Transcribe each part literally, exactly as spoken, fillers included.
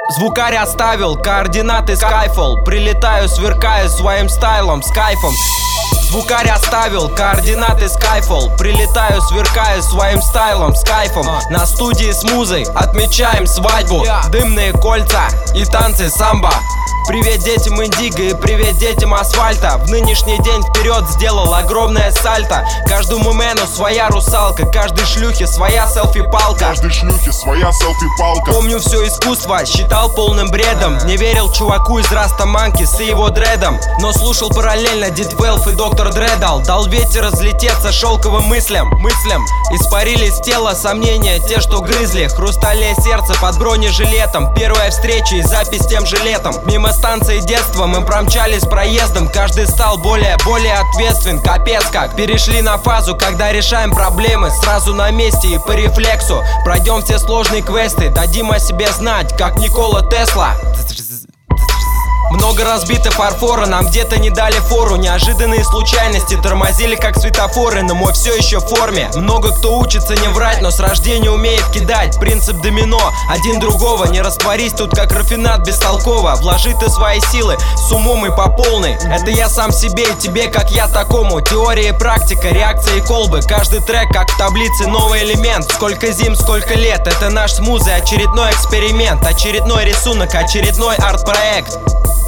Звукарь оставил координаты Skyfall. Прилетаю, сверкаю своим стайлом, с кайфом. Звукарь оставил координаты Skyfall. Прилетаю, сверкаю своим стайлом, с кайфом. На студии с музой отмечаем свадьбу. Дымные кольца и танцы самбо. Привет детям индиго и привет детям асфальта. В нынешний день вперед сделал огромное сальто. Каждому мену своя русалка, каждой шлюхе своя селфи-палка. Каждой шлюхе своя селфи-палка. Помню все искусство, считал полным бредом. Не верил чуваку из Растаманкис и его дредом, но слушал параллельно Дитвелф и Доктор Дредал. Дал ветер разлететься шелковым мыслям, мыслям. Испарились тела сомнения, те, что грызли. Хрустальное сердце под бронежилетом. Первая встреча и запись тем же летом. Мимо станции детства мы промчались проездом. Каждый стал более, более ответственен. Капец как. Перешли на фазу, когда решаем проблемы сразу на месте и по рефлексу. Пройдем все сложные квесты, дадим о себе знать, как Никола Тесла. Много разбито фарфора, нам где-то не дали фору. Неожиданные случайности тормозили как светофоры, но мой все еще в форме. Много кто учится не врать, но с рождения умеет кидать. Принцип домино, один другого. Не растворись тут как рафинат бестолково. Вложи ты свои силы с умом и по полной. Это я сам себе и тебе, как я такому. Теория и практика, реакция и колбы. Каждый трек как в таблице новый элемент. Сколько зим, сколько лет, это наш с музой очередной эксперимент. Очередной рисунок, очередной арт-проект.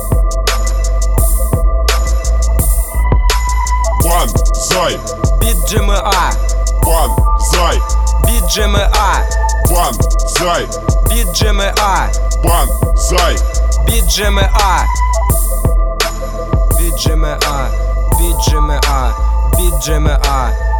Банзай, Бит джи эм а, банзай, бит джи эм а, банзай, бит джи эм а, банзай, бит джи эм а, бит джи эм а, бит джи эм а, бит джи эм а.